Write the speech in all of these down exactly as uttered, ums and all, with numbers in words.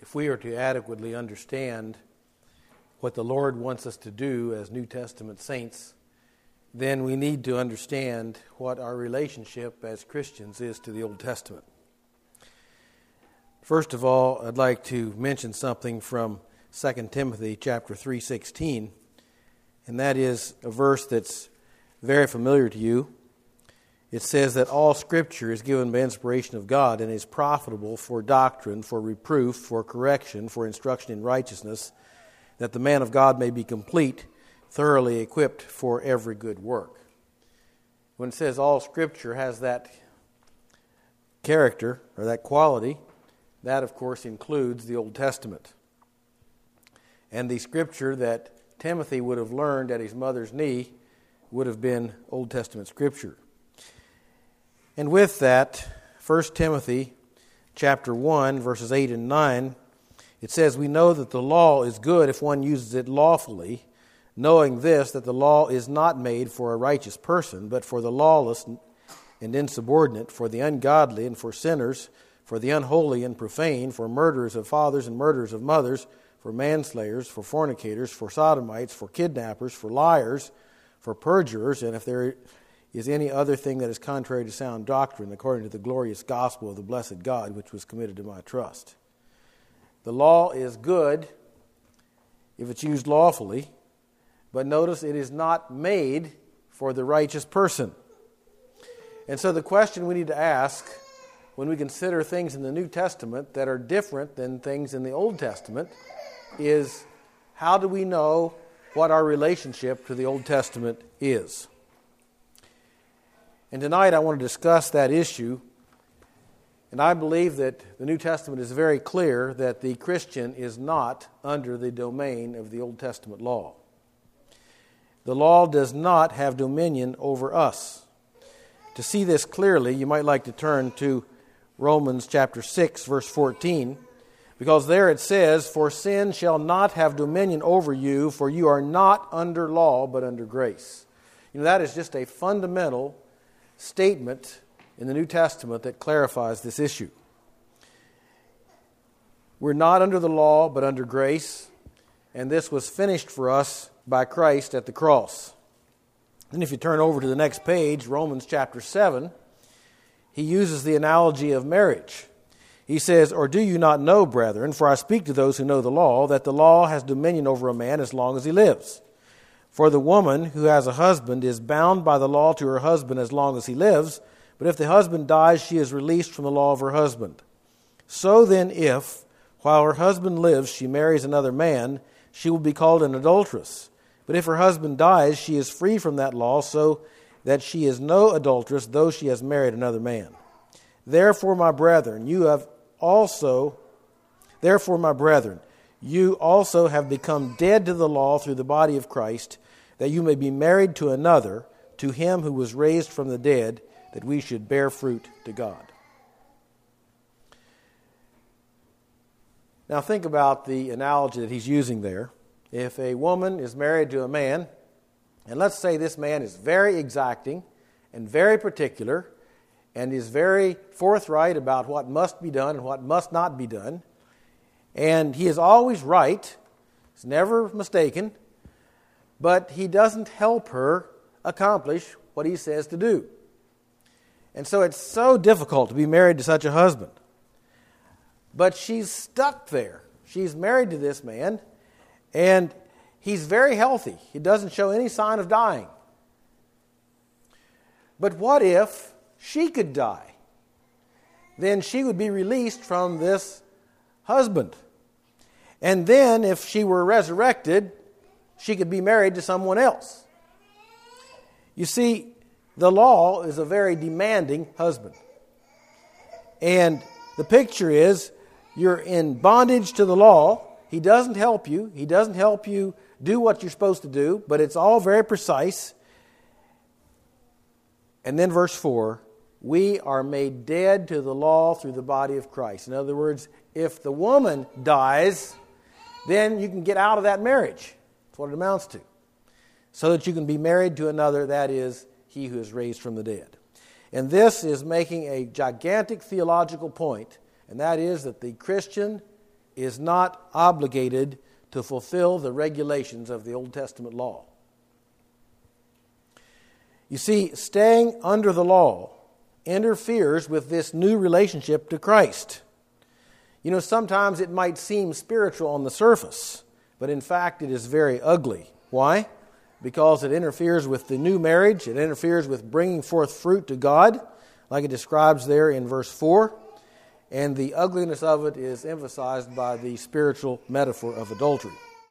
if we are to adequately understand what the Lord wants us to do as New Testament saints, then we need to understand what our relationship as Christians is to the Old Testament. First of all, I'd like to mention something from Second Timothy chapter three sixteen, and that is a verse that's very familiar to you. It says that all Scripture is given by inspiration of God and is profitable for doctrine, for reproof, for correction, for instruction in righteousness, that the man of God may be complete, thoroughly equipped for every good work. When it says all Scripture has that character or that quality, that of course includes the Old Testament. And the Scripture that Timothy would have learned at his mother's knee would have been Old Testament Scripture. And with that, First Timothy chapter one, verses eight and nine, it says, "We know that the law is good if one uses it lawfully, knowing this, that the law is not made for a righteous person, but for the lawless and insubordinate, for the ungodly and for sinners, for the unholy and profane, for murderers of fathers and murderers of mothers, for manslayers, for fornicators, for sodomites, for kidnappers, for liars, for perjurers, and if there is any other thing that is contrary to sound doctrine, according to the glorious gospel of the blessed God, which was committed to my trust." The law is good if it's used lawfully, but notice it is not made for the righteous person. And so the question we need to ask when we consider things in the New Testament that are different than things in the Old Testament is, how do we know what our relationship to the Old Testament is? And tonight I want to discuss that issue, and I believe that the New Testament is very clear that the Christian is not under the domain of the Old Testament law. The law does not have dominion over us. To see this clearly, you might like to turn to Romans chapter six, verse fourteen, because there it says, "For sin shall not have dominion over you, for you are not under law, but under grace." You know, that is just a fundamental statement in the New Testament that clarifies this issue. We're not under the law, but under grace, and this was finished for us by Christ at the cross. Then if you turn over to the next page, Romans chapter seven, he uses the analogy of marriage. He says, "Or do you not know, brethren, for I speak to those who know the law, that the law has dominion over a man as long as he lives. For the woman who has a husband is bound by the law to her husband as long as he lives, but if the husband dies, she is released from the law of her husband. So then if, while her husband lives, she marries another man, she will be called an adulteress. But if her husband dies, she is free from that law, so that she is no adulteress, though she has married another man. Therefore, my brethren, you have also, therefore, my brethren, you also have become dead to the law through the body of Christ, that you may be married to another, to him who was raised from the dead, that we should bear fruit to God." Now think about the analogy that he's using there. If a woman is married to a man, and let's say this man is very exacting and very particular and is very forthright about what must be done and what must not be done, and he is always right, he's never mistaken, but he doesn't help her accomplish what he says to do. And so it's so difficult to be married to such a husband. But she's stuck there. She's married to this man, and he's very healthy. He doesn't show any sign of dying. But what if she could die? Then she would be released from this husband. And then if she were resurrected, she could be married to someone else. You see, the law is a very demanding husband. And the picture is you're in bondage to the law. He doesn't help you. He doesn't help you do what you're supposed to do, but it's all very precise. And then verse four, we are made dead to the law through the body of Christ. In other words, if the woman dies, then you can get out of that marriage. That's what it amounts to. So that you can be married to another, that is, he who is raised from the dead. And this is making a gigantic theological point, and that is that the Christian is not obligated to fulfill the regulations of the Old Testament law. You see, staying under the law interferes with this new relationship to Christ. You know, sometimes it might seem spiritual on the surface, but in fact it is very ugly. Why? Because it interferes with the new marriage. It interferes with bringing forth fruit to God, like it describes there in verse four. And the ugliness of it is emphasized by the spiritual metaphor of adultery.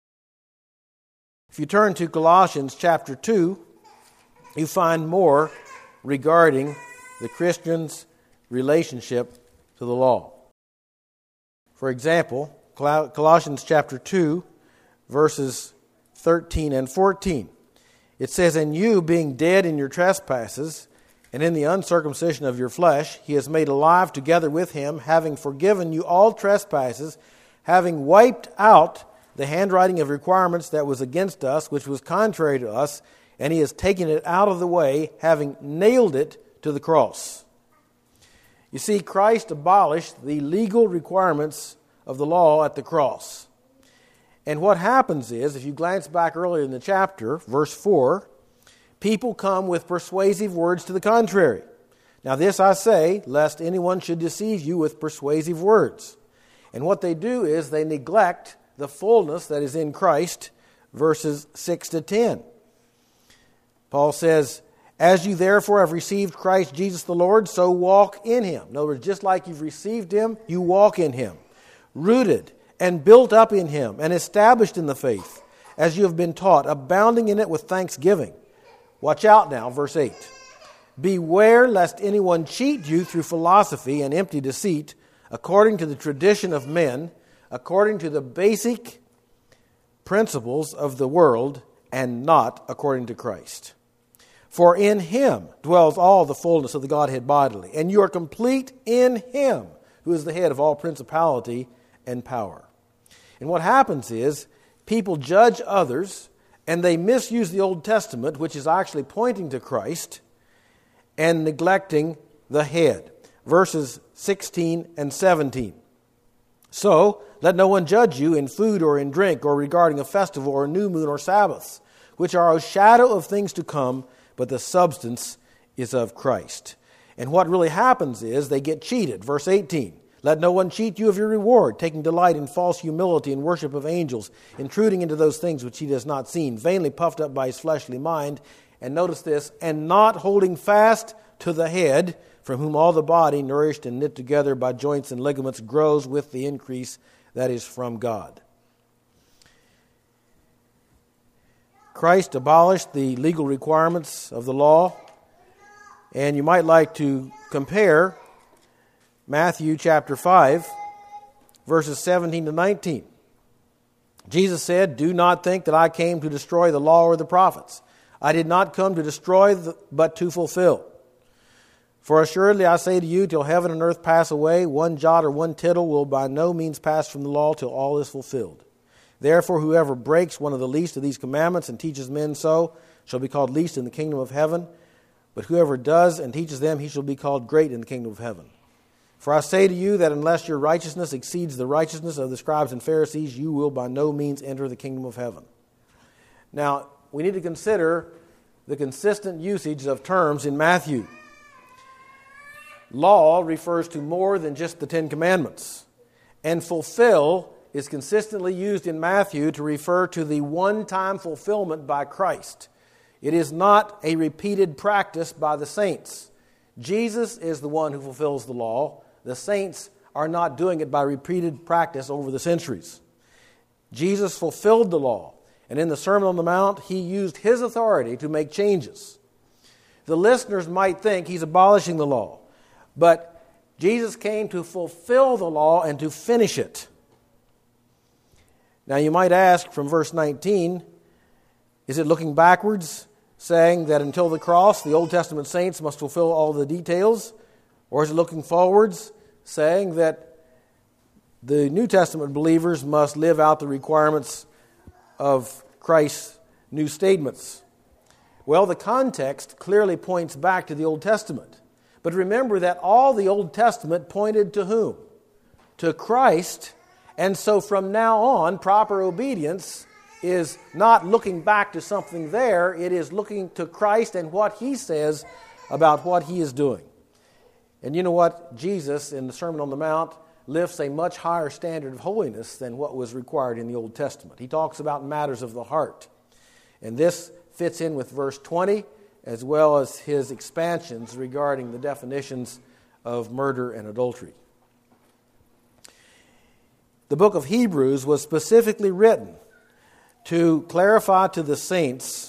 If you turn to Colossians chapter two, you find more regarding the Christian's relationship to the law. For example, Colossians chapter two, verses thirteen and fourteen. It says, "And you, being dead in your trespasses, and in the uncircumcision of your flesh, he has made alive together with him, having forgiven you all trespasses, having wiped out the handwriting of requirements that was against us, which was contrary to us, and he has taken it out of the way, having nailed it to the cross." You see, Christ abolished the legal requirements of the law at the cross. And what happens is, if you glance back earlier in the chapter, verse four, people come with persuasive words to the contrary. Now this I say, lest anyone should deceive you with persuasive words. And what they do is they neglect the fullness that is in Christ, verses six to ten. Paul says, "As you therefore have received Christ Jesus the Lord, so walk in him." In other words, just like you've received him, you walk in him. "Rooted and built up in him, and established in the faith, as you have been taught, abounding in it with thanksgiving." Watch out now, verse eight. "Beware lest anyone cheat you through philosophy and empty deceit, according to the tradition of men, according to the basic principles of the world, and not according to Christ. For in him dwells all the fullness of the Godhead bodily, and you are complete in him, who is the head of all principality and power." And what happens is, people judge others, and they misuse the Old Testament, which is actually pointing to Christ, and neglecting the head. Verses sixteen and seventeen. "So, let no one judge you in food or in drink, or regarding a festival or a new moon or Sabbaths, which are a shadow of things to come, but the substance is of Christ." And what really happens is they get cheated. Verse eighteen. "Let no one cheat you of your reward, taking delight in false humility and worship of angels, intruding into those things which he has not seen, vainly puffed up by his fleshly mind." And notice this, "and not holding fast to the head, from whom all the body, nourished and knit together by joints and ligaments, grows with the increase that is from God." Christ abolished the legal requirements of the law, and you might like to compare Matthew chapter five, verses seventeen to nineteen. Jesus said, "Do not think that I came to destroy the law or the prophets. I did not come to destroy, but to fulfill. For assuredly I say to you, till heaven and earth pass away, one jot or one tittle will by no means pass from the law till all is fulfilled. Therefore whoever breaks one of the least of these commandments and teaches men so shall be called least in the kingdom of heaven. But whoever does and teaches them, he shall be called great in the kingdom of heaven. For I say to you that unless your righteousness exceeds the righteousness of the scribes and Pharisees, you will by no means enter the kingdom of heaven." Now, we need to consider the consistent usage of terms in Matthew. Law refers to more than just the Ten Commandments. And fulfill is consistently used in Matthew to refer to the one-time fulfillment by Christ. It is not a repeated practice by the saints. Jesus is the one who fulfills the law. The saints are not doing it by repeated practice over the centuries. Jesus fulfilled the law, and in the Sermon on the Mount, he used his authority to make changes. The listeners might think he's abolishing the law, but Jesus came to fulfill the law and to finish it. Now you might ask from verse nineteen, is it looking backwards, saying that until the cross, the Old Testament saints must fulfill all the details? Or is it looking forwards, saying that the New Testament believers must live out the requirements of Christ's new statements? Well, the context clearly points back to the Old Testament. But remember that all the Old Testament pointed to whom? To Christ And so from now on, proper obedience is not looking back to something there. It is looking to Christ and what He says about what He is doing. And you know what? Jesus, in the Sermon on the Mount, lifts a much higher standard of holiness than what was required in the Old Testament. He talks about matters of the heart. And this fits in with verse twenty, as well as his expansions regarding the definitions of murder and adultery. The book of Hebrews was specifically written to clarify to the saints,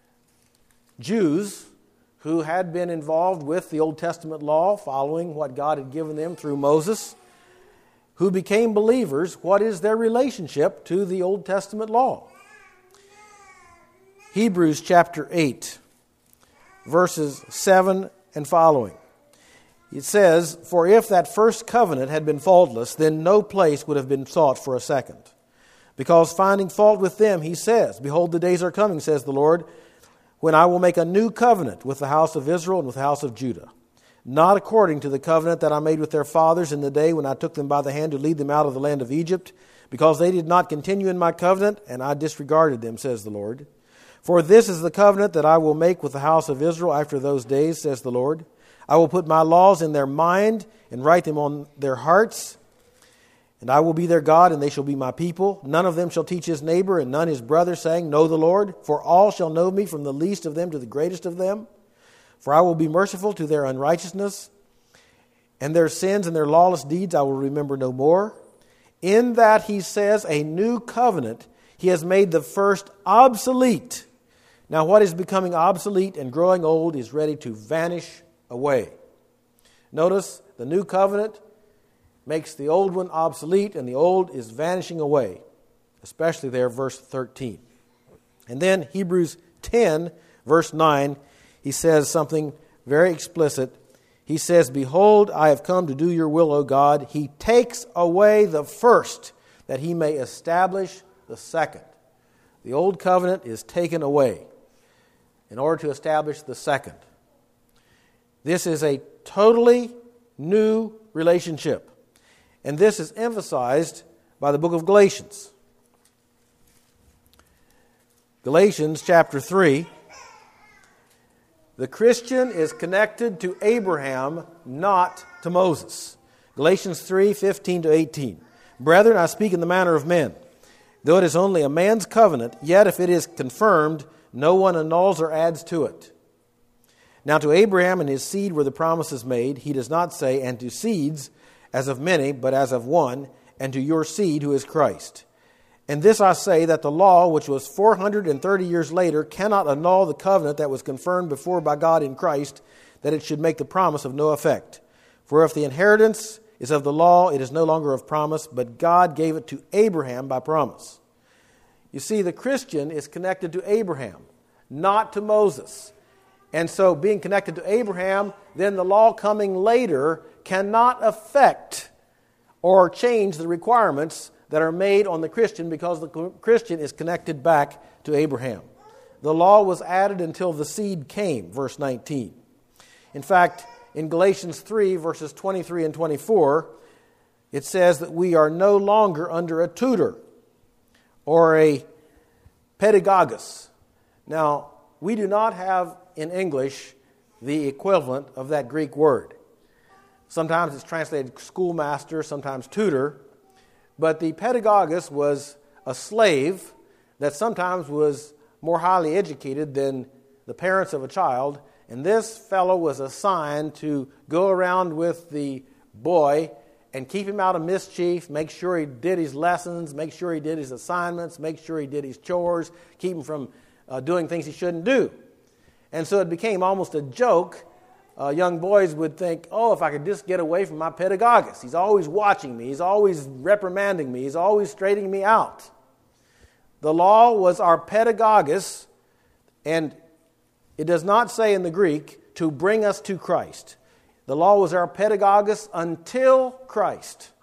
Jews who had been involved with the Old Testament law, following what God had given them through Moses, who became believers, what is their relationship to the Old Testament law? Hebrews chapter eight, verses seven and following. It says, "For if that first covenant had been faultless, then no place would have been sought for a second. Because finding fault with them, he says, Behold, the days are coming, says the Lord, when I will make a new covenant with the house of Israel and with the house of Judah. Not according to the covenant that I made with their fathers in the day when I took them by the hand to lead them out of the land of Egypt, because they did not continue in my covenant, and I disregarded them, says the Lord. For this is the covenant that I will make with the house of Israel after those days, says the Lord. I will put my laws in their mind and write them on their hearts. And I will be their God, and they shall be my people. None of them shall teach his neighbor, and none his brother, saying, Know the Lord. For all shall know me, from the least of them to the greatest of them. For I will be merciful to their unrighteousness, and their sins and their lawless deeds I will remember no more. In that, he says, a new covenant, he has made the first obsolete. Now, what is becoming obsolete and growing old is ready to vanish away. Notice, the new covenant makes the old one obsolete, and the old is vanishing away, especially there, verse thirteen. And then Hebrews ten, verse nine, he says something very explicit. He says, Behold, I have come to do your will, O God. He takes away the first, that he may establish the second. The old covenant is taken away in order to establish the second. This is a totally new relationship. And this is emphasized by the book of Galatians. Galatians chapter three. The Christian is connected to Abraham, not to Moses. Galatians three, fifteen to eighteen. Brethren, I speak in the manner of men. Though it is only a man's covenant, yet if it is confirmed, no one annuls or adds to it. Now to Abraham and his seed were the promises made. He does not say, and to seeds, as of many, but as of one, and to your seed, who is Christ. And this I say, that the law, which was four hundred thirty years later, cannot annul the covenant that was confirmed before by God in Christ, that it should make the promise of no effect. For if the inheritance is of the law, it is no longer of promise, but God gave it to Abraham by promise. You see, the Christian is connected to Abraham, not to Moses. And so being connected to Abraham, then the law coming later cannot affect or change the requirements that are made on the Christian, because the Christian is connected back to Abraham. The law was added until the seed came, verse nineteen. In fact, in Galatians three, verses twenty-three and twenty-four, it says that we are no longer under a tutor or a pedagogus. Now, we do not have in English the equivalent of that Greek word. Sometimes it's translated schoolmaster, sometimes tutor. But the pedagogus was a slave that sometimes was more highly educated than the parents of a child. And this fellow was assigned to go around with the boy and keep him out of mischief, make sure he did his lessons, make sure he did his assignments, make sure he did his chores, keep him from uh, doing things he shouldn't do. And so it became almost a joke. Uh, young boys would think, oh, if I could just get away from my pedagogus. He's always watching me. He's always reprimanding me. He's always straightening me out. The law was our pedagogus, and it does not say in the Greek to bring us to Christ. The law was our pedagogus until Christ.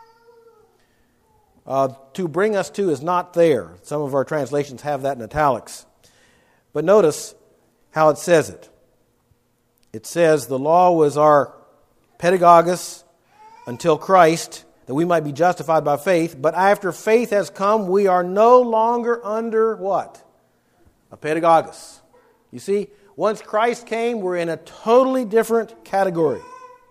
Uh, to bring us to is not there. Some of our translations have that in italics. But notice how it says it. It says the law was our pedagogus until Christ. that we might be justified by faith. But after faith has come, we are no longer under what? A pedagogos. You see, once Christ came, we're in a totally different category.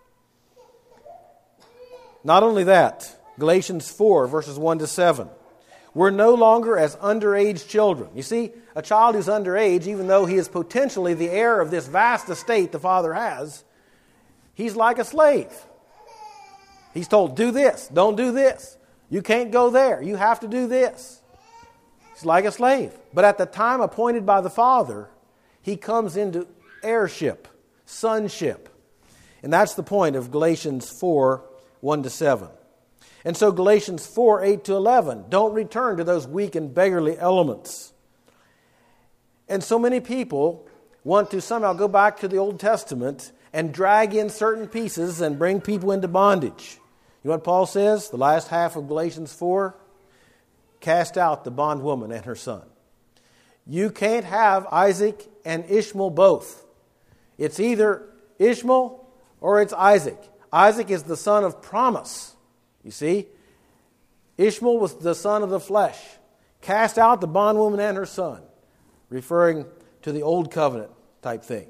Not only that, Galatians four, verses one to seven. We're no longer as underage children. You see, a child who's underage, even though he is potentially the heir of this vast estate the father has, he's like a slave. He's told, do this, don't do this. You can't go there, you have to do this. He's like a slave. But at the time appointed by the father, he comes into heirship, sonship. And that's the point of Galatians four, one to seven. And so Galatians four, eight to eleven, don't return to those weak and beggarly elements. And so many people want to somehow go back to the Old Testament and drag in certain pieces and bring people into bondage. You know what Paul says? The last half of Galatians four, cast out the bondwoman and her son. You can't have Isaac and Ishmael both. It's either Ishmael or it's Isaac. Isaac is the son of promise. You see, Ishmael was the son of the flesh. Cast out the bondwoman and her son, referring to the old covenant type thing.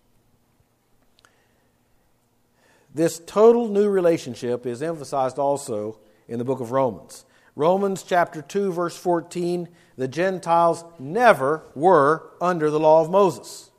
This total new relationship is emphasized also in the book of Romans. Romans chapter two, verse fourteen, the Gentiles never were under the law of Moses.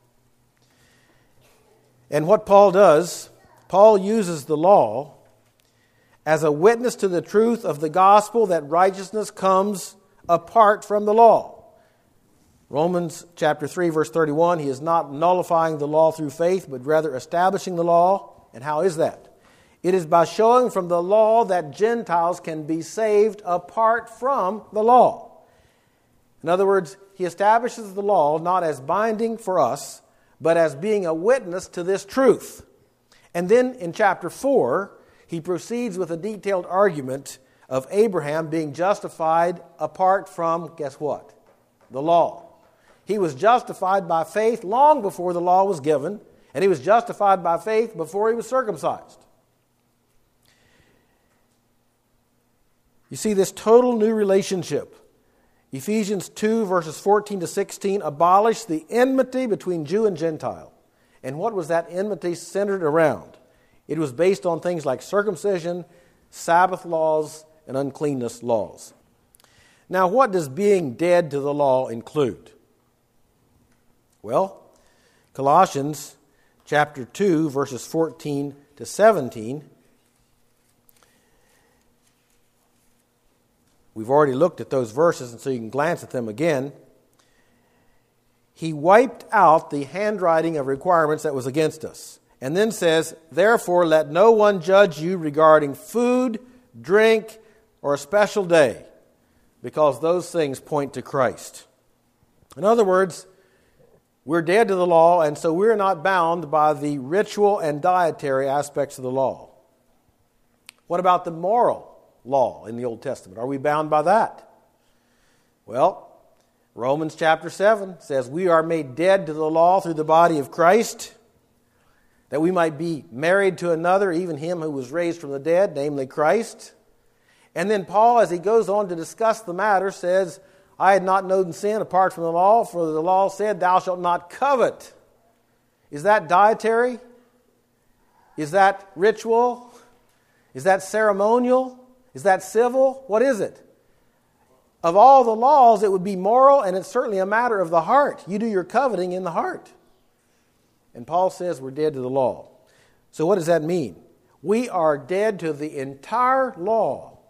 And what Paul does, Paul uses the law as a witness to the truth of the gospel that righteousness comes apart from the law. Romans chapter three, verse thirty-one, he is not nullifying the law through faith, but rather establishing the law. And how is that? It is by showing from the law that Gentiles can be saved apart from the law. In other words, he establishes the law not as binding for us, but as being a witness to this truth. And then in chapter four, he proceeds with a detailed argument of Abraham being justified apart from, guess what? The law. He was justified by faith long before the law was given, and he was justified by faith before he was circumcised. You see this total new relationship. Ephesians two, verses fourteen to sixteen, abolished the enmity between Jew and Gentile. And what was that enmity centered around? It was based on things like circumcision, Sabbath laws, and uncleanness laws. Now, what does being dead to the law include? Well, Colossians chapter two, verses fourteen to seventeen. We've already looked at those verses, and so you can glance at them again. He wiped out the handwriting of requirements that was against us. And then says, therefore let no one judge you regarding food, drink, or a special day, because those things point to Christ. In other words, we're dead to the law, and so we're not bound by the ritual and dietary aspects of the law. What about the moral law in the Old Testament? Are we bound by that? Well, Romans chapter seven says we are made dead to the law through the body of Christ, that we might be married to another, even him who was raised from the dead, namely Christ. And then Paul, as he goes on to discuss the matter, says, I had not known sin apart from the law, for the law said, thou shalt not covet. Is that dietary? Is that ritual? Is that ceremonial? Is that civil? What is it? Of all the laws, it would be moral, and it's certainly a matter of the heart. You do your coveting in the heart. And Paul says we're dead to the law. So what does that mean? We are dead to the entire law.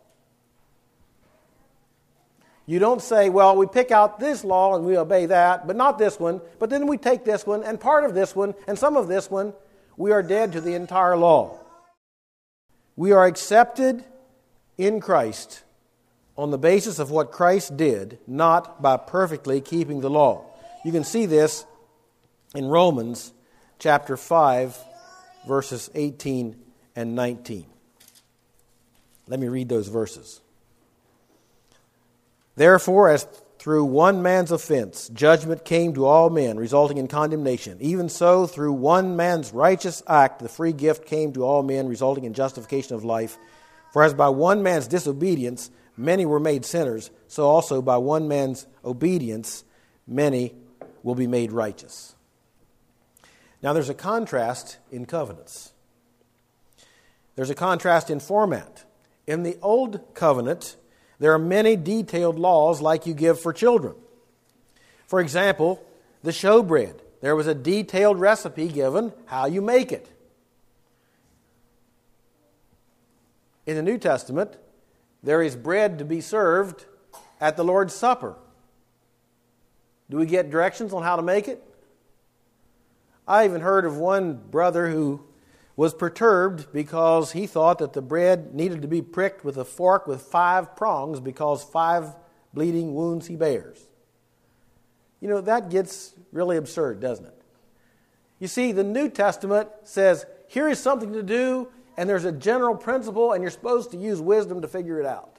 You don't say, well, we pick out this law and we obey that, but not this one. But then we take this one and part of this one and some of this one. We are dead to the entire law. We are accepted in Christ on the basis of what Christ did, not by perfectly keeping the law. You can see this in Romans chapter five, verses eighteen and nineteen. Let me read those verses. Therefore, as through one man's offense, judgment came to all men, resulting in condemnation. Even so, through one man's righteous act, the free gift came to all men, resulting in justification of life. For as by one man's disobedience many were made sinners, so also by one man's obedience many will be made righteous. Now there's a contrast in covenants. There's a contrast in format. In the Old Covenant, there are many detailed laws like you give for children. For example, the showbread. There was a detailed recipe given how you make it. In the New Testament, there is bread to be served at the Lord's Supper. Do we get directions on how to make it? I even heard of one brother who was perturbed because he thought that the bread needed to be pricked with a fork with five prongs because five bleeding wounds he bears. You know, that gets really absurd, doesn't it? You see, the New Testament says, here is something to do, and there's a general principle, and you're supposed to use wisdom to figure it out.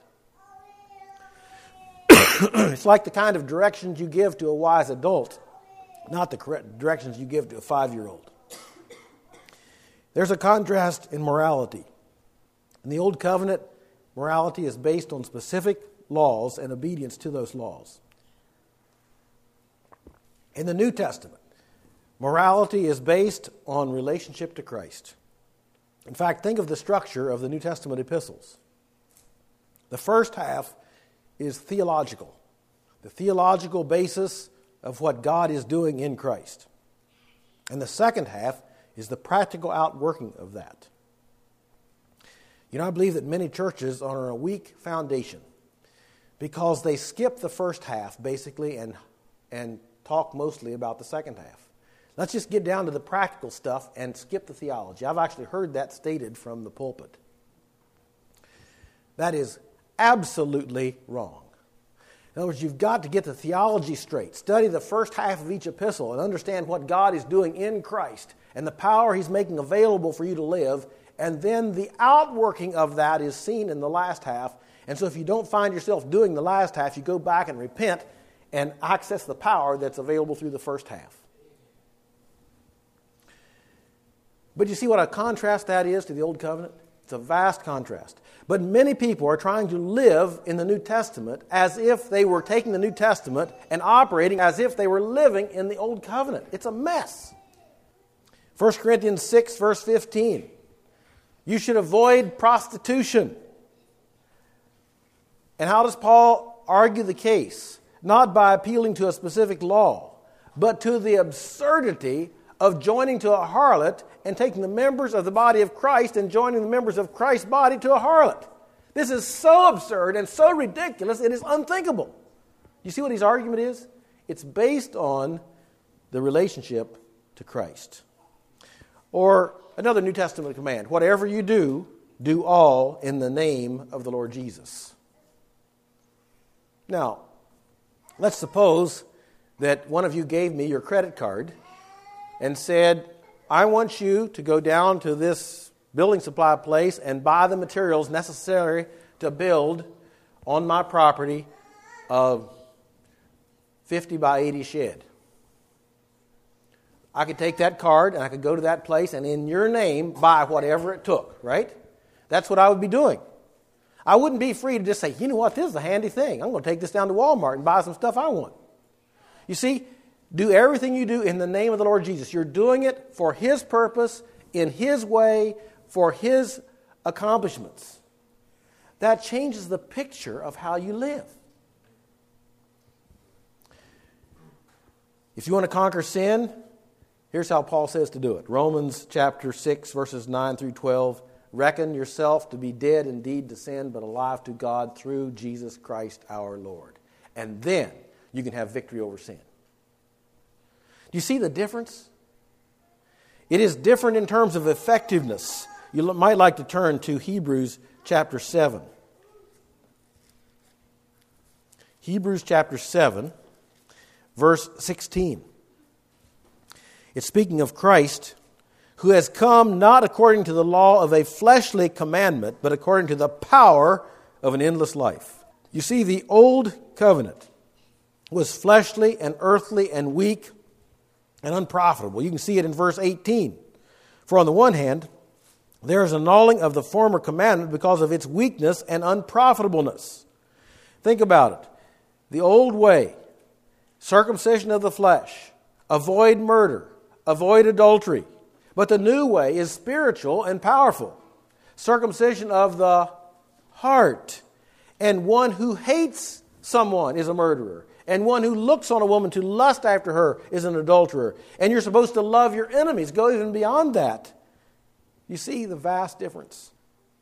It's like the kind of directions you give to a wise adult, not the correct directions you give to a five-year-old. There's a contrast in morality. In the Old Covenant, morality is based on specific laws and obedience to those laws. In the New Testament, morality is based on relationship to Christ. In fact, think of the structure of the New Testament epistles. The first half is theological, the theological basis of what God is doing in Christ. And the second half is the practical outworking of that. You know, I believe that many churches are on a weak foundation because they skip the first half, basically, and, and talk mostly about the second half. Let's just get down to the practical stuff and skip the theology. I've actually heard that stated from the pulpit. That is absolutely wrong. In other words, you've got to get the theology straight. Study the first half of each epistle and understand what God is doing in Christ and the power He's making available for you to live. And then the outworking of that is seen in the last half. And so if you don't find yourself doing the last half, you go back and repent and access the power that's available through the first half. But you see what a contrast that is to the Old Covenant? It's a vast contrast. But many people are trying to live in the New Testament as if they were taking the New Testament and operating as if they were living in the Old Covenant. It's a mess. First Corinthians six, verse fifteen. You should avoid prostitution. And how does Paul argue the case? Not by appealing to a specific law, but to the absurdity of joining to a harlot and taking the members of the body of Christ and joining the members of Christ's body to a harlot. This is so absurd and so ridiculous, it is unthinkable. You see what his argument is? It's based on the relationship to Christ. Or another New Testament command, whatever you do, do all in the name of the Lord Jesus. Now, let's suppose that one of you gave me your credit card and said, I want you to go down to this building supply place and buy the materials necessary to build on my property a fifty by eighty shed. I could take that card and I could go to that place and in your name buy whatever it took, right? That's what I would be doing. I wouldn't be free to just say, you know what, this is a handy thing. I'm going to take this down to Walmart and buy some stuff I want. You see, do everything you do in the name of the Lord Jesus. You're doing it for His purpose, in His way, for His accomplishments. That changes the picture of how you live. If you want to conquer sin, here's how Paul says to do it. Romans chapter six, verses nine through twelve. Reckon yourself to be dead indeed to sin, but alive to God through Jesus Christ our Lord. And then you can have victory over sin. Do you see the difference? It is different in terms of effectiveness. You might like to turn to Hebrews chapter seven. Hebrews chapter seven, verse sixteen. It's speaking of Christ, who has come not according to the law of a fleshly commandment, but according to the power of an endless life. You see, the old covenant was fleshly and earthly and weak and unprofitable. You can see it in verse eighteen. For on the one hand, There is annulling of the former commandment because of its weakness and unprofitableness. Think about it. The old way, circumcision of the flesh, avoid murder, avoid adultery. But the new way is spiritual and powerful. Circumcision of the heart. And one who hates someone is a murderer. And one who looks on a woman to lust after her is an adulterer. And you're supposed to love your enemies. Go even beyond that. You see the vast difference.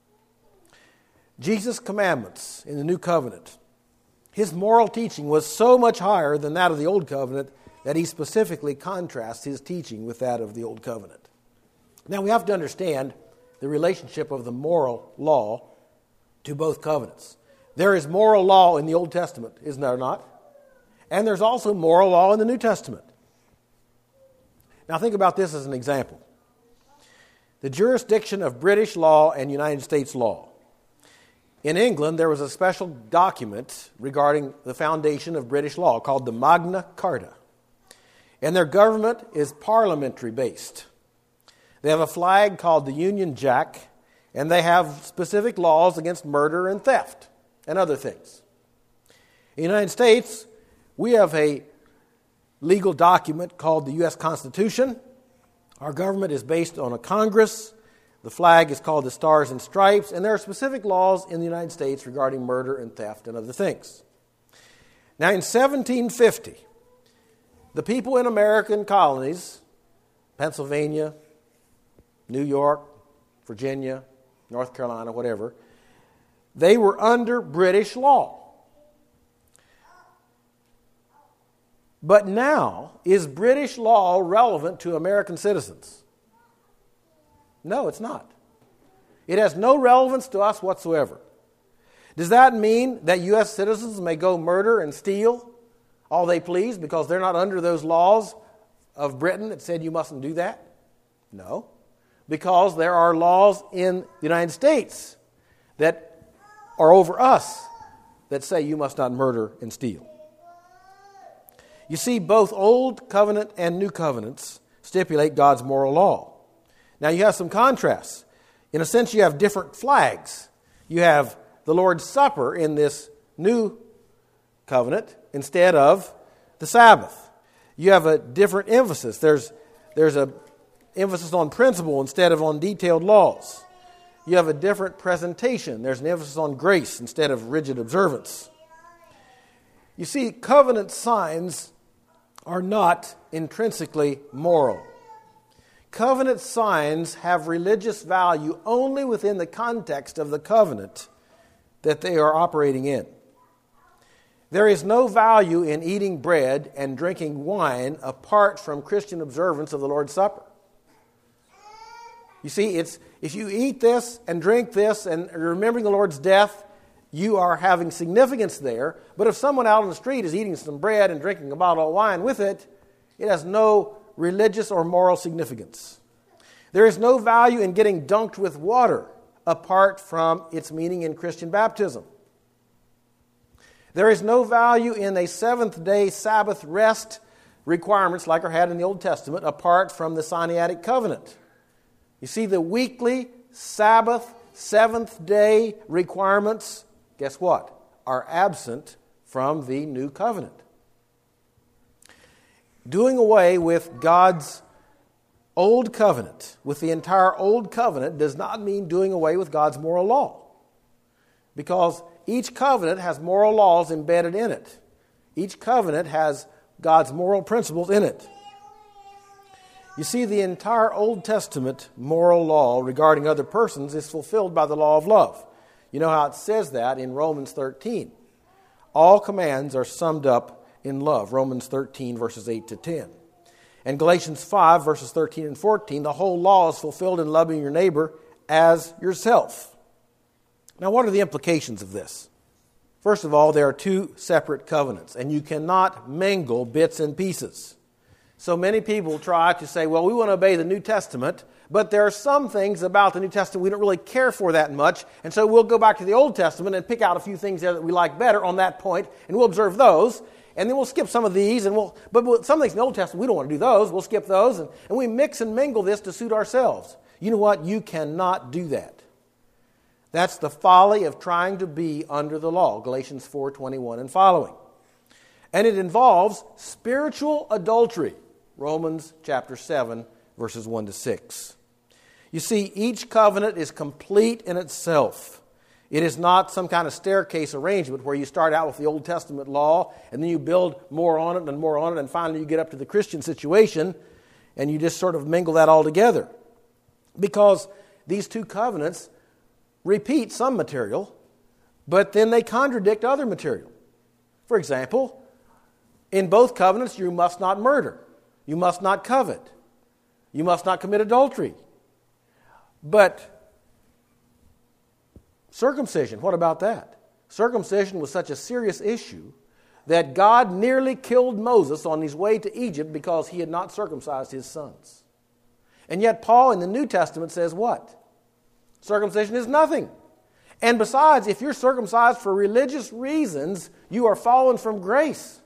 Jesus' commandments in the new covenant, his moral teaching was so much higher than that of the old covenant that he specifically contrasts his teaching with that of the old covenant. Now we have to understand the relationship of the moral law to both covenants. There is moral law in the Old Testament, isn't there not? And there's also moral law in the New Testament. Now think about this as an example. The jurisdiction of British law and United States law. In England, there was a special document regarding the foundation of British law called the Magna Carta. And their government is parliamentary based. They have a flag called the Union Jack, and they have specific laws against murder and theft and other things. In the United States, we have a legal document called the U S Constitution. Our government is based on a Congress. The flag is called the Stars and Stripes, and there are specific laws in the United States regarding murder and theft and other things. Now, in seventeen fifty, the people in American colonies, Pennsylvania, New York, Virginia, North Carolina, whatever, they were under British law. But now, is British law relevant to American citizens? No, it's not. It has no relevance to us whatsoever. Does that mean that U S citizens may go murder and steal all they please because they're not under those laws of Britain that said you mustn't do that? No. Because there are laws in the United States that are over us that say you must not murder and steal. You see, both Old Covenant and New Covenants stipulate God's moral law. Now, you have some contrasts. In a sense, you have different flags. You have the Lord's Supper in this New Covenant instead of the Sabbath. You have a different emphasis. There's, there's a emphasis on principle instead of on detailed laws. You have a different presentation. There's an emphasis on grace instead of rigid observance. You see, covenant signs are not intrinsically moral. Covenant signs have religious value only within the context of the covenant that they are operating in. There is no value in eating bread and drinking wine apart from Christian observance of the Lord's Supper. You see, it's if you eat this and drink this and remembering the Lord's death, you are having significance there. But if someone out on the street is eating some bread and drinking a bottle of wine with it, it has no religious or moral significance. There is no value in getting dunked with water apart from its meaning in Christian baptism. There is no value in a seventh-day Sabbath rest requirements like are had in the Old Testament apart from the Sinaitic covenant. You see, the weekly Sabbath, seventh-day requirements, guess what, are absent from the new covenant. Doing away with God's old covenant, with the entire old covenant, does not mean doing away with God's moral law. Because each covenant has moral laws embedded in it. Each covenant has God's moral principles in it. You see, the entire Old Testament moral law regarding other persons is fulfilled by the law of love. You know how it says that in Romans thirteen. All commands are summed up in love. Romans thirteen, verses eight to ten. And Galatians five, verses thirteen and fourteen, the whole law is fulfilled in loving your neighbor as yourself. Now, what are the implications of this? First of all, there are two separate covenants, and you cannot mingle bits and pieces. So many people try to say, well, we want to obey the New Testament, but there are some things about the New Testament we don't really care for that much, and so we'll go back to the Old Testament and pick out a few things there that we like better on that point, and we'll observe those, and then we'll skip some of these, and we'll, but some things in the Old Testament, we don't want to do those, we'll skip those, and, and we mix and mingle this to suit ourselves. You know what? You cannot do that. That's the folly of trying to be under the law, Galatians four twenty-one and following. And it involves spiritual adultery, Romans chapter seven, verses one to six. You see, each covenant is complete in itself. It is not some kind of staircase arrangement where you start out with the Old Testament law and then you build more on it and more on it and finally you get up to the Christian situation and you just sort of mingle that all together. Because these two covenants repeat some material, but then they contradict other material. For example, in both covenants you must not murder. You must not covet. You must not commit adultery. But circumcision, what about that? Circumcision was such a serious issue that God nearly killed Moses on his way to Egypt because he had not circumcised his sons. And yet Paul in the New Testament says what? Circumcision is nothing. And besides, if you're circumcised for religious reasons, you are fallen from grace.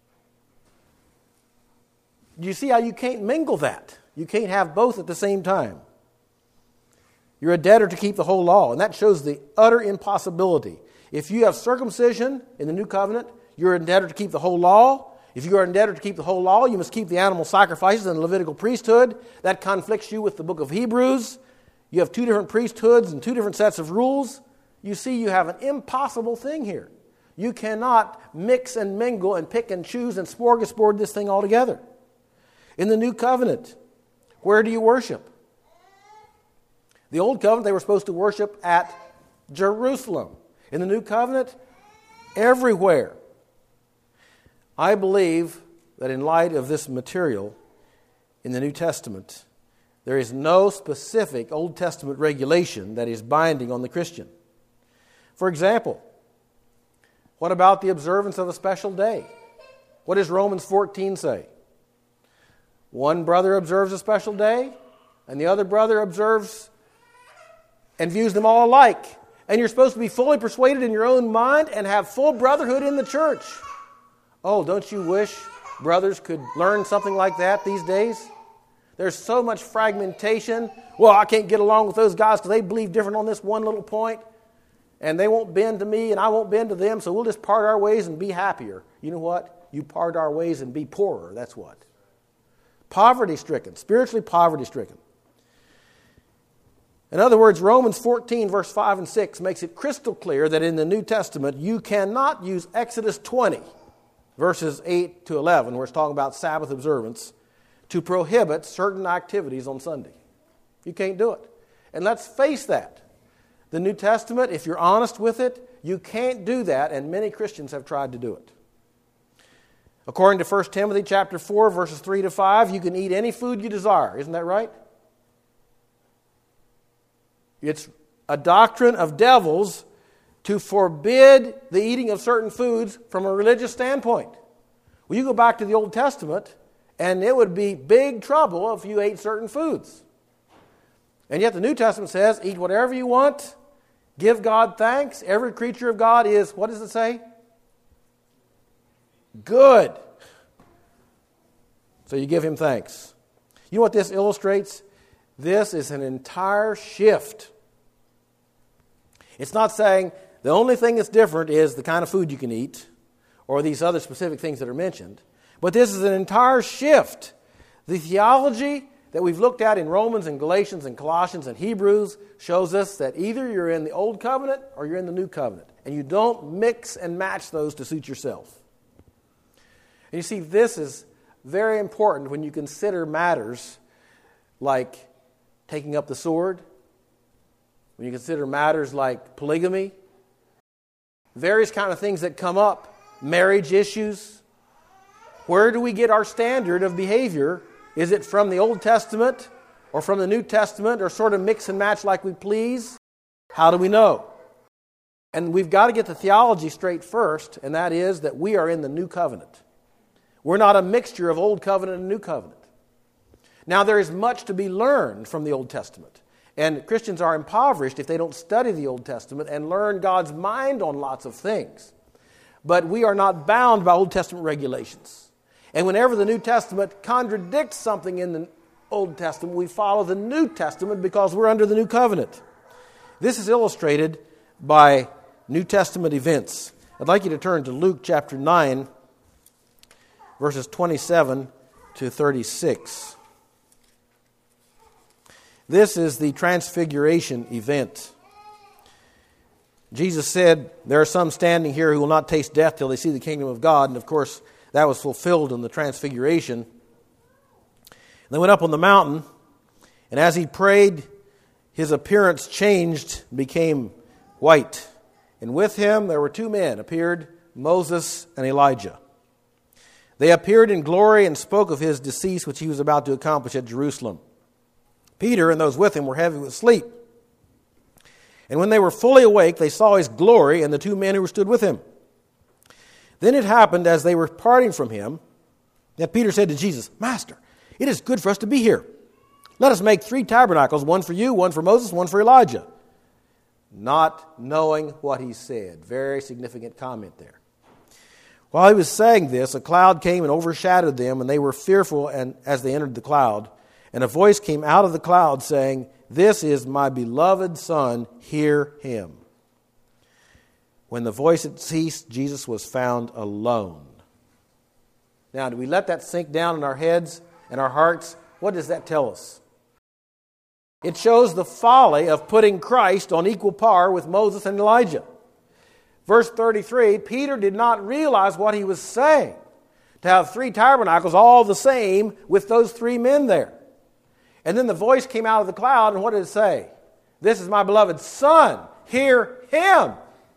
Do you see how you can't mingle that? You can't have both at the same time. You're a debtor to keep the whole law, and that shows the utter impossibility. If you have circumcision in the new covenant, you're a debtor to keep the whole law. If you are a debtor to keep the whole law, you must keep the animal sacrifices in the Levitical priesthood. That conflicts you with the book of Hebrews. You have two different priesthoods and two different sets of rules. You see, you have an impossible thing here. You cannot mix and mingle and pick and choose and smorgasbord this thing all together. In the new covenant, where do you worship? The old covenant, they were supposed to worship at Jerusalem. In the new covenant, everywhere. I believe that in light of this material in the New Testament, there is no specific Old Testament regulation that is binding on the Christian. For example, what about the observance of a special day? What does Romans fourteen say? One brother observes a special day, and the other brother observes and views them all alike. And you're supposed to be fully persuaded in your own mind and have full brotherhood in the church. Oh, don't you wish brothers could learn something like that these days? There's so much fragmentation. Well, I can't get along with those guys because they believe different on this one little point. And they won't bend to me and I won't bend to them, so we'll just part our ways and be happier. You know what? You part our ways and be poorer. That's what. Poverty-stricken, spiritually poverty-stricken. In other words, Romans fourteen, verse five and six makes it crystal clear that in the New Testament you cannot use Exodus twenty, verses eight to eleven, where it's talking about Sabbath observance, to prohibit certain activities on Sunday. You can't do it. And let's face that. The New Testament, if you're honest with it, you can't do that, and many Christians have tried to do it. According to First Timothy chapter four, verses three to five, you can eat any food you desire. Isn't that right? It's a doctrine of devils to forbid the eating of certain foods from a religious standpoint. Well, you go back to the Old Testament, and it would be big trouble if you ate certain foods. And yet the New Testament says, eat whatever you want, give God thanks. Every creature of God is, what does it say? Good. So you give him thanks. You know what this illustrates? This is an entire shift. It's not saying the only thing that's different is the kind of food you can eat or these other specific things that are mentioned. But this is an entire shift. The theology that we've looked at in Romans and Galatians and Colossians and Hebrews shows us that either you're in the Old Covenant or you're in the New Covenant. And you don't mix and match those to suit yourself. And you see, this is very important when you consider matters like taking up the sword, when you consider matters like polygamy, various kind of things that come up, marriage issues. Where do we get our standard of behavior? Is it from the Old Testament or from the New Testament or sort of mix and match like we please? How do we know? And we've got to get the theology straight first, and that is that we are in the New Covenant. We're not a mixture of Old Covenant and New Covenant. Now, there is much to be learned from the Old Testament. And Christians are impoverished if they don't study the Old Testament and learn God's mind on lots of things. But we are not bound by Old Testament regulations. And whenever the New Testament contradicts something in the Old Testament. We follow the New Testament because we're under the New Covenant. This is illustrated by New Testament events. I'd like you to turn to Luke chapter nine, verses twenty-seven to thirty-six. This is the Transfiguration event. Jesus said, there are some standing here who will not taste death till they see the kingdom of God. And of course, that was fulfilled in the Transfiguration. They went up on the mountain, and as he prayed, his appearance changed, became white. And with him there were two men, appeared Moses and Elijah. They appeared in glory and spoke of his decease, which he was about to accomplish at Jerusalem. Peter and those with him were heavy with sleep. And when they were fully awake, they saw his glory and the two men who stood with him. Then it happened, as they were parting from him, that Peter said to Jesus, Master, it is good for us to be here. Let us make three tabernacles, one for you, one for Moses, one for Elijah. Not knowing what he said. Very significant comment there. While he was saying this, a cloud came and overshadowed them, and they were fearful and as they entered the cloud. And a voice came out of the cloud saying, This is my beloved Son, hear him. When the voice had ceased, Jesus was found alone. Now, do we let that sink down in our heads and our hearts? What does that tell us? It shows the folly of putting Christ on equal par with Moses and Elijah. Verse thirty-three, Peter did not realize what he was saying. To have three tabernacles all the same with those three men there. And then the voice came out of the cloud, and what did it say? This is my beloved Son, hear him.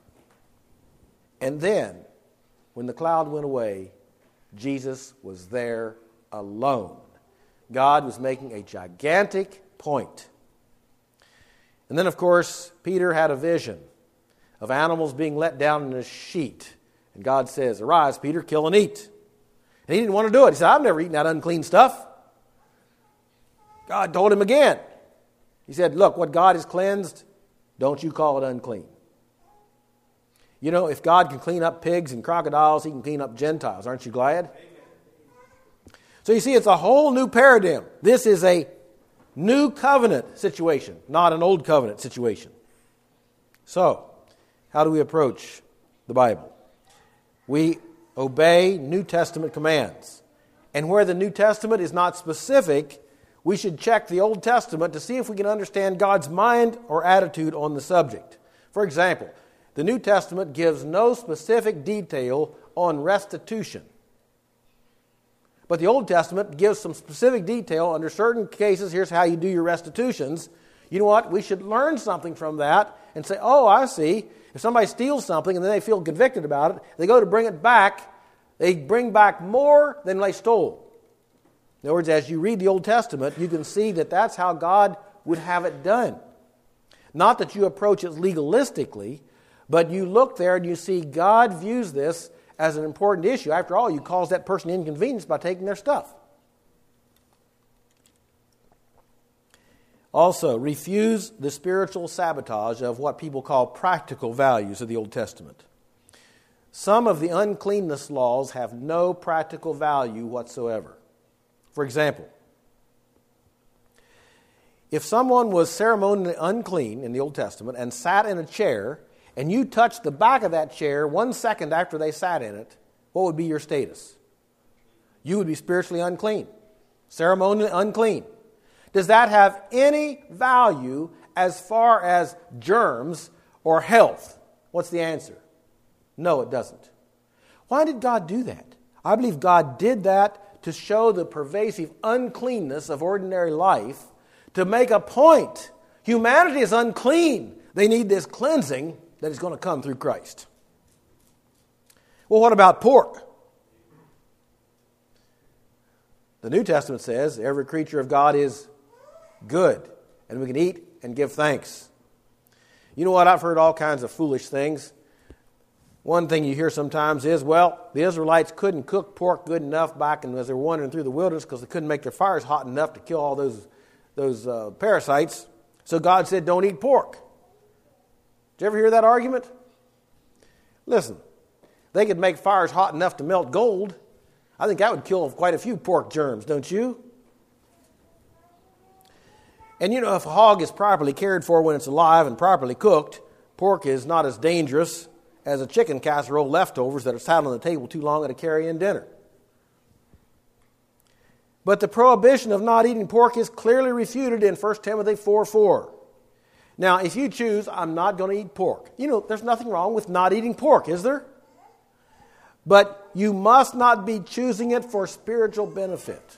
And then, when the cloud went away, Jesus was there alone. God was making a gigantic point. And then, of course, Peter had a vision of animals being let down in a sheet. And God says, Arise, Peter, kill and eat. And he didn't want to do it. He said, I've never eaten that unclean stuff. God told him again. He said, look, what God has cleansed, don't you call it unclean. You know, if God can clean up pigs and crocodiles, he can clean up Gentiles. Aren't you glad? Amen. So you see, it's a whole new paradigm. This is a new covenant situation, not an old covenant situation. So, how do we approach the Bible? We obey New Testament commands. And where the New Testament is not specific, we should check the Old Testament to see if we can understand God's mind or attitude on the subject. For example, the New Testament gives no specific detail on restitution. But the Old Testament gives some specific detail under certain cases. Here's how you do your restitutions. You know what? We should learn something from that and say, oh, I see. If somebody steals something and then they feel convicted about it, they go to bring it back, they bring back more than they stole. In other words, as you read the Old Testament, you can see that that's how God would have it done. Not that you approach it legalistically, but you look there and you see God views this as an important issue. After all, you cause that person inconvenience by taking their stuff. Also, refuse the spiritual sabotage of what people call practical values of the Old Testament. Some of the uncleanness laws have no practical value whatsoever. For example, if someone was ceremonially unclean in the Old Testament and sat in a chair, and you touched the back of that chair one second after they sat in it, what would be your status? You would be spiritually unclean, ceremonially unclean. Does that have any value as far as germs or health? What's the answer? No, it doesn't. Why did God do that? I believe God did that to show the pervasive uncleanness of ordinary life, to make a point. Humanity is unclean. They need this cleansing that is going to come through Christ. Well, what about pork? The New Testament says every creature of God is good, and we can eat and give thanks. You know what? I've heard all kinds of foolish things. One thing you hear sometimes is, well, the Israelites couldn't cook pork good enough back as they were wandering through the wilderness because they couldn't make their fires hot enough to kill all those, those uh, parasites. So God said, don't eat pork. Did you ever hear that argument? Listen, they could make fires hot enough to melt gold. I think that would kill quite a few pork germs, don't you? And you know, if a hog is properly cared for when it's alive and properly cooked, pork is not as dangerous as a chicken casserole leftovers that are sat on the table too long at a carry-in dinner. But the prohibition of not eating pork is clearly refuted in First Timothy four four. Now, if you choose, I'm not going to eat pork. You know, there's nothing wrong with not eating pork, is there? But you must not be choosing it for spiritual benefit.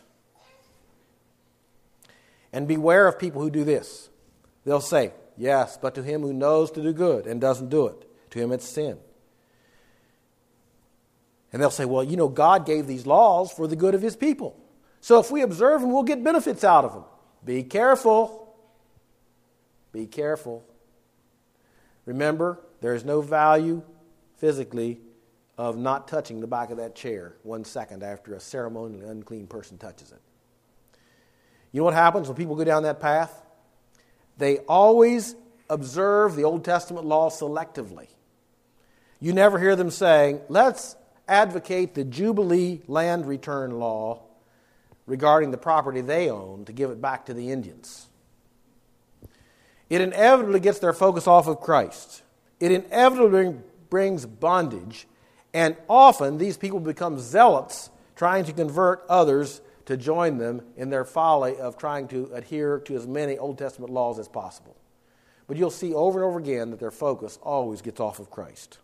And beware of people who do this. They'll say, yes, but to him who knows to do good and doesn't do it, to him it's sin. And they'll say, well, you know, God gave these laws for the good of his people. So if we observe them, we'll get benefits out of them. Be careful. Be careful. Remember, there is no value physically of not touching the back of that chair one second after a ceremonially unclean person touches it. You know what happens when people go down that path? They always observe the Old Testament law selectively. You never hear them saying, let's advocate the Jubilee land return law regarding the property they own to give it back to the Indians. It inevitably gets their focus off of Christ. It inevitably brings bondage, and often these people become zealots trying to convert others to join them in their folly of trying to adhere to as many Old Testament laws as possible. But you'll see over and over again that their focus always gets off of Christ.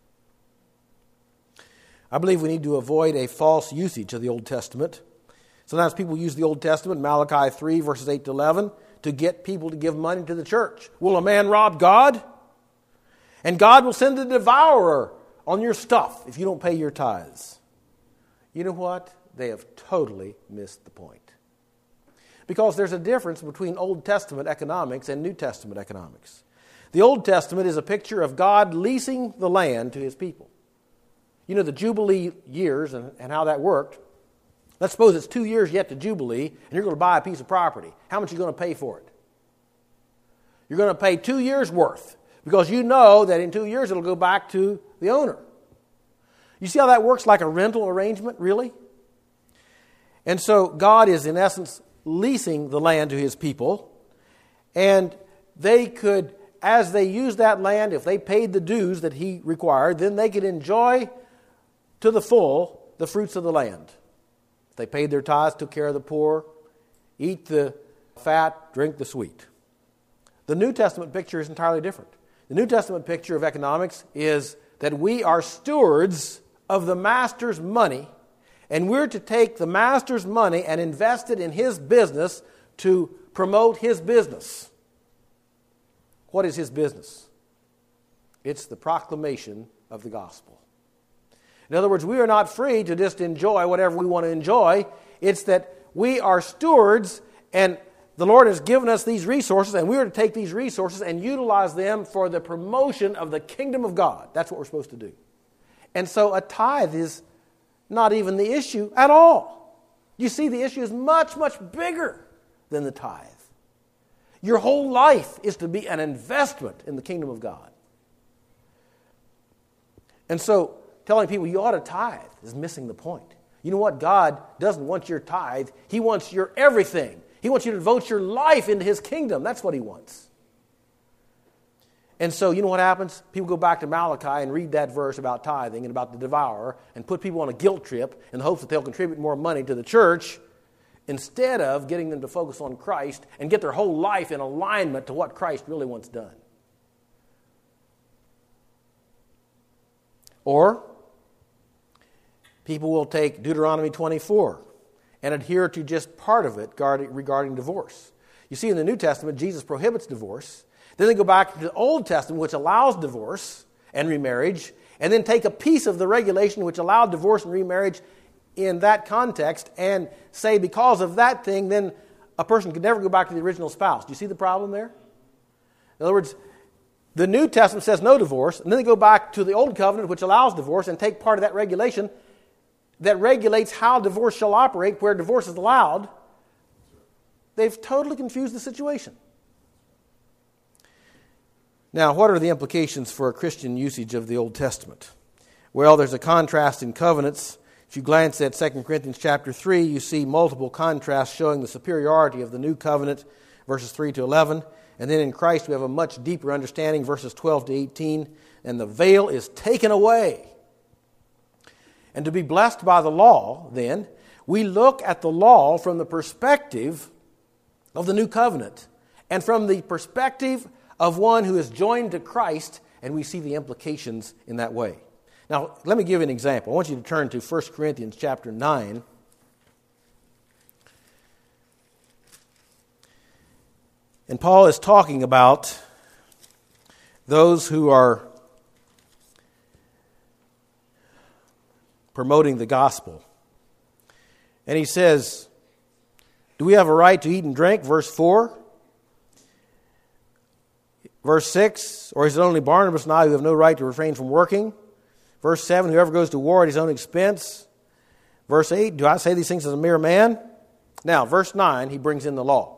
I believe we need to avoid a false usage of the Old Testament. Sometimes people use the Old Testament, Malachi three, verses eight to eleven, to get people to give money to the church. Will a man rob God? And God will send a devourer on your stuff if you don't pay your tithes. You know what? They have totally missed the point. Because there's a difference between Old Testament economics and New Testament economics. The Old Testament is a picture of God leasing the land to his people. You know, the Jubilee years and, and how that worked. Let's suppose it's two years yet to Jubilee, and you're going to buy a piece of property. How much are you going to pay for it? You're going to pay two years' worth, because you know that in two years it'll go back to the owner. You see how that works like a rental arrangement, really? And so God is, in essence, leasing the land to his people, and they could, as they used that land, if they paid the dues that he required, then they could enjoy to the full the fruits of the land. If they paid their tithes, took care of the poor, eat the fat, drink the sweet. The New Testament picture is entirely different. The New Testament picture of economics is that we are stewards of the master's money, and we're to take the master's money and invest it in his business to promote his business. What is his business? It's the proclamation of the gospel. In other words, we are not free to just enjoy whatever we want to enjoy. It's that we are stewards, and the Lord has given us these resources, and we are to take these resources and utilize them for the promotion of the kingdom of God. That's what we're supposed to do. And so a tithe is not even the issue at all. You see, the issue is much, much bigger than the tithe. Your whole life is to be an investment in the kingdom of God. And so telling people you ought to tithe is missing the point. You know what? God doesn't want your tithe. He wants your everything. He wants you to devote your life into his kingdom. That's what he wants. And so you know what happens? People go back to Malachi and read that verse about tithing and about the devourer and put people on a guilt trip in the hopes that they'll contribute more money to the church instead of getting them to focus on Christ and get their whole life in alignment to what Christ really wants done. Or people will take Deuteronomy twenty-four and adhere to just part of it regarding divorce. You see, in the New Testament, Jesus prohibits divorce. Then they go back to the Old Testament, which allows divorce and remarriage, and then take a piece of the regulation which allowed divorce and remarriage in that context and say because of that thing, then a person could never go back to the original spouse. Do you see the problem there? In other words, the New Testament says no divorce, and then they go back to the Old Covenant, which allows divorce, and take part of that regulation that regulates how divorce shall operate, where divorce is allowed. They've totally confused the situation. Now, what are the implications for a Christian usage of the Old Testament? Well, there's a contrast in covenants. If you glance at Second Corinthians chapter three, you see multiple contrasts showing the superiority of the new covenant verses three to eleven. And then in Christ we have a much deeper understanding, verses twelve to eighteen. And the veil is taken away. And to be blessed by the law, then, we look at the law from the perspective of the new covenant and from the perspective of one who is joined to Christ, and we see the implications in that way. Now, let me give you an example. I want you to turn to First Corinthians chapter nine. And Paul is talking about those who are promoting the gospel. And he says, do we have a right to eat and drink? Verse four. Verse six, or is it only Barnabas and I who have no right to refrain from working? Verse seven, whoever goes to war at his own expense. Verse eight, do I say these things as a mere man? Now, verse nine, he brings in the law.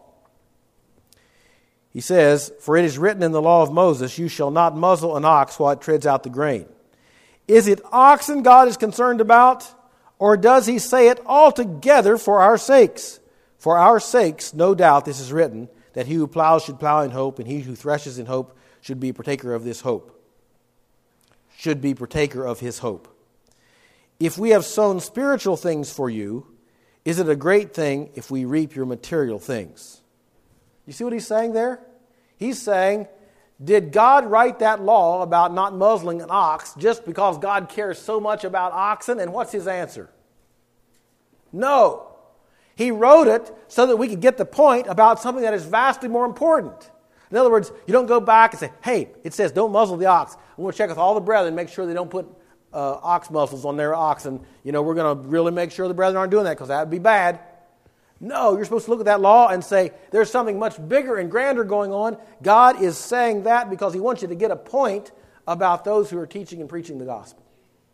He says, for it is written in the law of Moses, you shall not muzzle an ox while it treads out the grain. Is it oxen God is concerned about? Or does he say it altogether for our sakes? For our sakes, no doubt, this is written, that he who plows should plow in hope, and he who threshes in hope should be partaker of this hope. Should be partaker of his hope. If we have sown spiritual things for you, is it a great thing if we reap your material things? You see what he's saying there? He's saying, did God write that law about not muzzling an ox just because God cares so much about oxen? And what's his answer? No. He wrote it so that we could get the point about something that is vastly more important. In other words, you don't go back and say, hey, it says don't muzzle the ox. I'm going to check with all the brethren, make sure they don't put uh, ox muzzles on their oxen. You know, we're going to really make sure the brethren aren't doing that because that would be bad. No, you're supposed to look at that law and say, there's something much bigger and grander going on. God is saying that because he wants you to get a point about those who are teaching and preaching the gospel.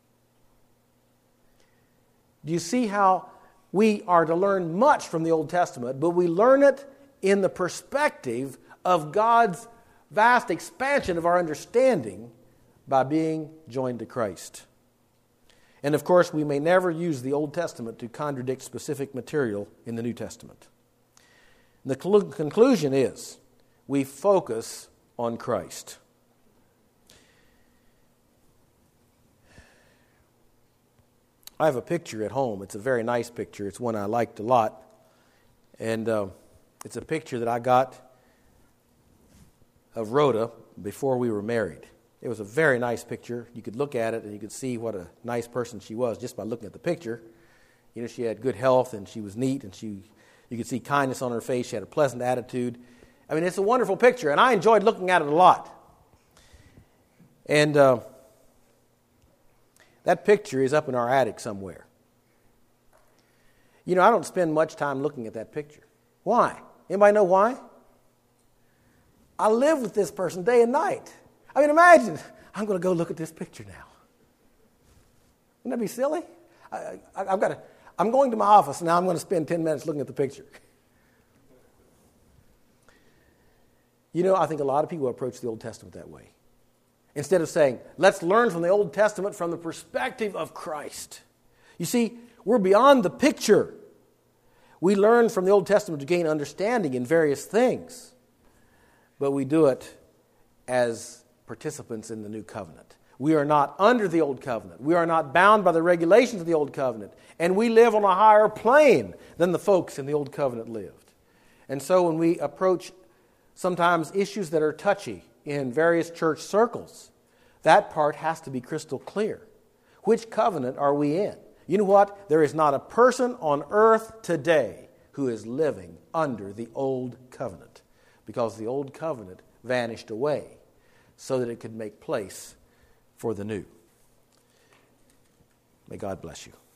Do you see how we are to learn much from the Old Testament, but we learn it in the perspective of God's vast expansion of our understanding by being joined to Christ. And of course, we may never use the Old Testament to contradict specific material in the New Testament. The cl- conclusion is, we focus on Christ. I have a picture at home. It's a very nice picture. It's one I liked a lot. And uh, it's a picture that I got of Rhoda before we were married. It was a very nice picture. You could look at it and you could see what a nice person she was just by looking at the picture. You know, she had good health and she was neat and she, you could see kindness on her face. She had a pleasant attitude. I mean, it's a wonderful picture and I enjoyed looking at it a lot. And uh, that picture is up in our attic somewhere. You know, I don't spend much time looking at that picture. Why? Anybody know why? I live with this person day and night. I mean, imagine, I'm going to go look at this picture now. Wouldn't that be silly? I, I, I've got to, I'm going to my office, and now I'm going to spend ten minutes looking at the picture. You know, I think a lot of people approach the Old Testament that way. Instead of saying, let's learn from the Old Testament from the perspective of Christ. You see, we're beyond the picture. We learn from the Old Testament to gain understanding in various things, but we do it as participants in the new covenant. We are not under the old covenant. We are not bound by the regulations of the old covenant. And we live on a higher plane than the folks in the old covenant lived. And so when we approach sometimes issues that are touchy in various church circles, that part has to be crystal clear. Which covenant are we in? You know what? There is not a person on earth today who is living under the old covenant, because the old covenant vanished away so that it could make place for the new. May God bless you.